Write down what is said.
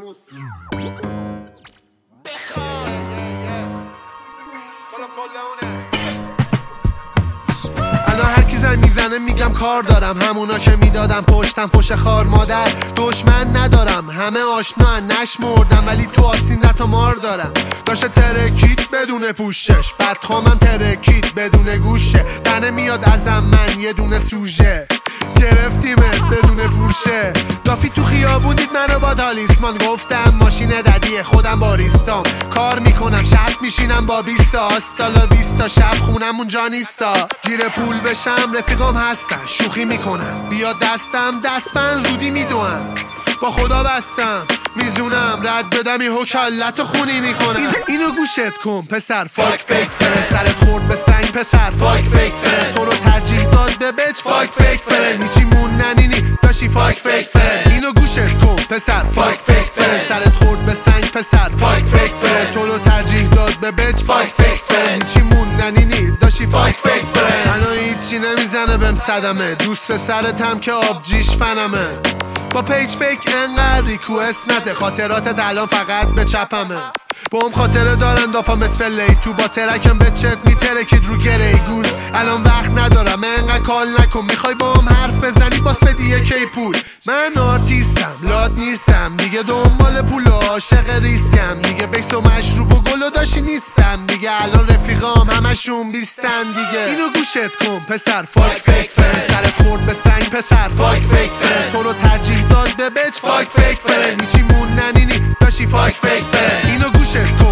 فانوس الان هر کی زنگ میزنه میگم کار دارم، همونا که میدادم پشتم فوش خار مادر. دشمن ندارم همه آشنا نشمردم، ولی تو آسین مار دارم. داشته ترکید بدون پوشش، بدخوامم ترکید بدون گوشه. تنه میاد ازم من یه دونه سوژه، گرفتیمت بدون پوشه. دافی تو خیابون دید منو با تالیسمان، گفتم ماشین ددیه خودم باریستام. کار میکنم شب میشینم با 20 آستالا 20 شب خونم اونجا نیستا. گیر پول بشم رفیقام هستن شوخی میکنم، بیا دستم دست من زودی میدوم. با خدا بستم میزونم رد بدم یه حکالت خونی میکنم. اینو گوشت کن پسر فاک فیک فرند، سرت خورد به سنگ پسر فاک فیک فرند. تو رو ترجیح داد به بچ فاک فیک فرند، هیچی مون ننینی داشتی فاک فیک فرند. اینو گوشت کن پسر فاک فیک فرند، سرت خورد به سنگ پسر فاک فیک فرند. تو رو ترجیح داد به بچ فاک فیک فرند، هیچی مون ننینی داشتی فاک فیک فرند. منو هیچی نمیزنه بهم صدمه، دوست پسرتم که آبجیش فنمه. با پیج فیک انقدر ریکوست نده، خاطراتت الان فقط به چپمه. با هم خاطره دارن دافا مثل لی تو، با ترکم به چت میترکید رو گره گوز. الان وقت ندارم انقدر کال نکن، میخوای با هم حرف بزنی باس بدی کی پول. من آرتیستم لاد نیستم دیگه، دنبال پول و عاشق ریسکم دیگه. بیست و مشروب و گل و داشی نیستم دیگه، الان رفیقام همشون بیستن دیگه. اینو گوشت کن پسر فاک فیک فرند، سرت خورد به سنگ پسر فاک فیک فرند. تو رو ترجیح داد به بچ فاک فیک فرند، هیچی مون ننینی داشتی فاک فیک فرند. اینو گوشت کن